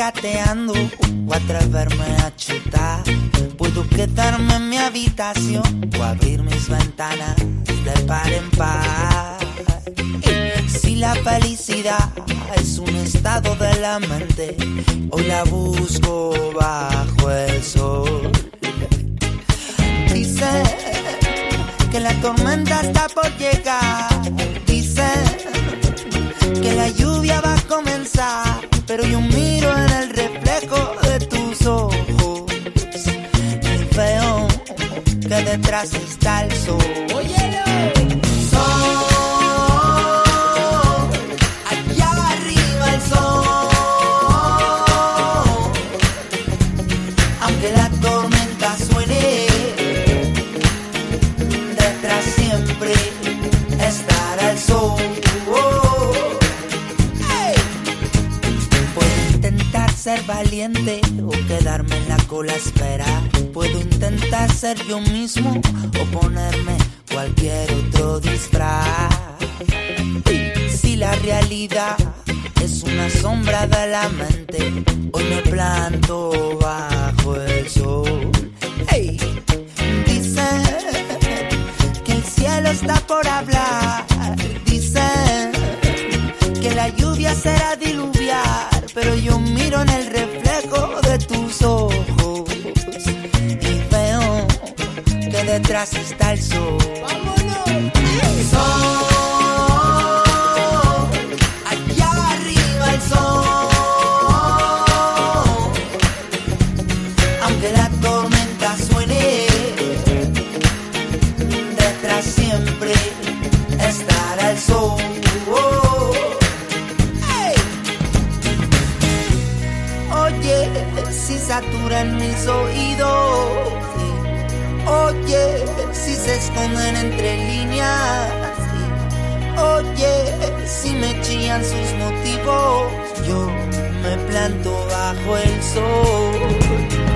gateando o atreverme a chutar. Puedo quedarme en mi habitación o abrir mis ventanas de par en par. Si la felicidad es un estado de la mente, hoy la busco bajo el sol. Dicen que la tormenta está por llegar. Dicen que la lluvia va a comenzar, pero yo miro en el reflejo de tus ojos y veo que detrás está el sol. Sol, allá arriba el sol, aunque la tormenta suene, detrás siempre estará el sol. Ser valiente o quedarme en la cola a esperar. Puedo intentar ser yo mismo o ponerme cualquier otro disfraz. Si la realidad es una sombra de la mente, hoy me planto bajo el sol. Hey. Dicen que el cielo está por hablar. Dicen que la lluvia será diluviar, pero yo miro en el reflejo de tus ojos y veo que detrás está el sol. ¡Vámonos! Sol, allá arriba el sol, aunque la tormenta suene, detrás siempre estará el sol. Oye, si saturan mis oídos, sí. Oye, si se esconden entre líneas, sí. Oye, si me chillan sus motivos, yo me planto bajo el sol.